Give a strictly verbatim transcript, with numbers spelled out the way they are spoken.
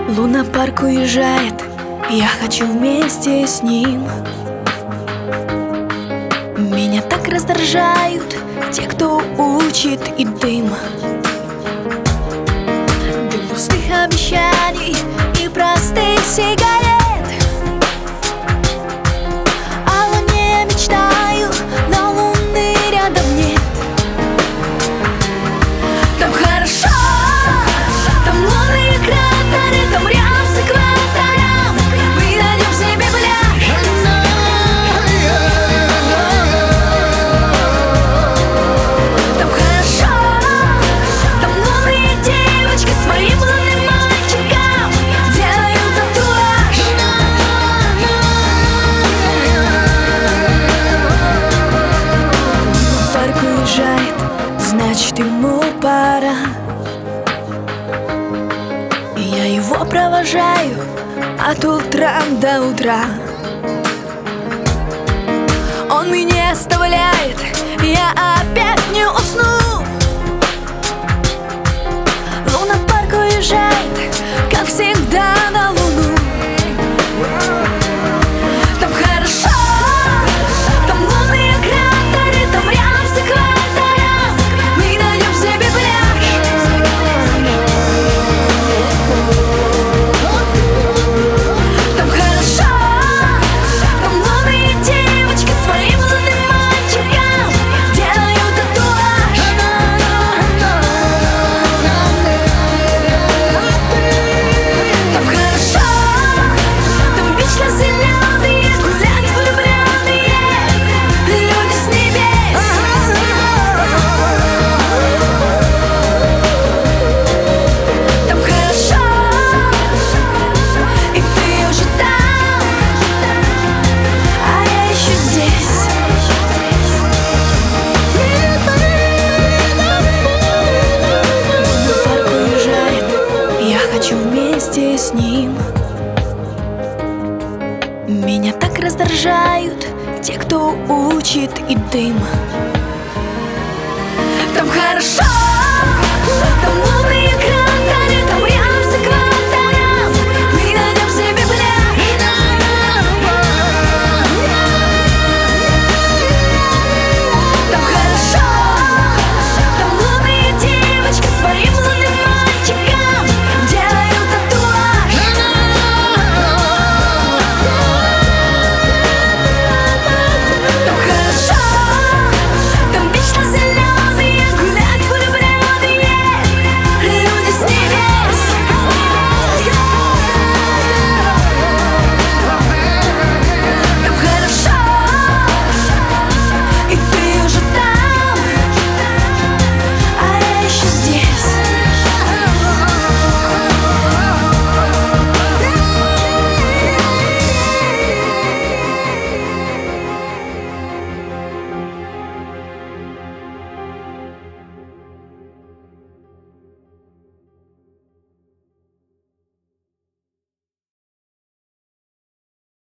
Лунапарк уезжает, я хочу вместе с ним. Меня так раздражают те, кто учит и дым. Дым пустых обещаний и простых сигарет. О луне мечтаю, но луны рядом нет. Там хорошо, там лунные кратеры, там рядом с экватором мы найдем себе пляж. Там хорошо, там лунные девочки своим лунным мальчикам делают татуаж. Парк уезжает, значит ему пора. Я его провожаю от утра до утра. Он меня не оставляет, я опять не усну. Лунапарк уезжает, как всегда, на луну. Там хорошо, там лунные кратеры, там рядом с экватором мы найдем себе пляж. Там хорошо, там лунные девочки своим лунным мальчикам делают татуаж. Там хорошо, там вечно зеленые гуляют влюбленные люди с небес. Там хорошо, и ты уже там, а я еще здесь. Парк уезжает, я хочу вместе с ним. Меня так раздражают те, кто учит и дым. Там хорошо,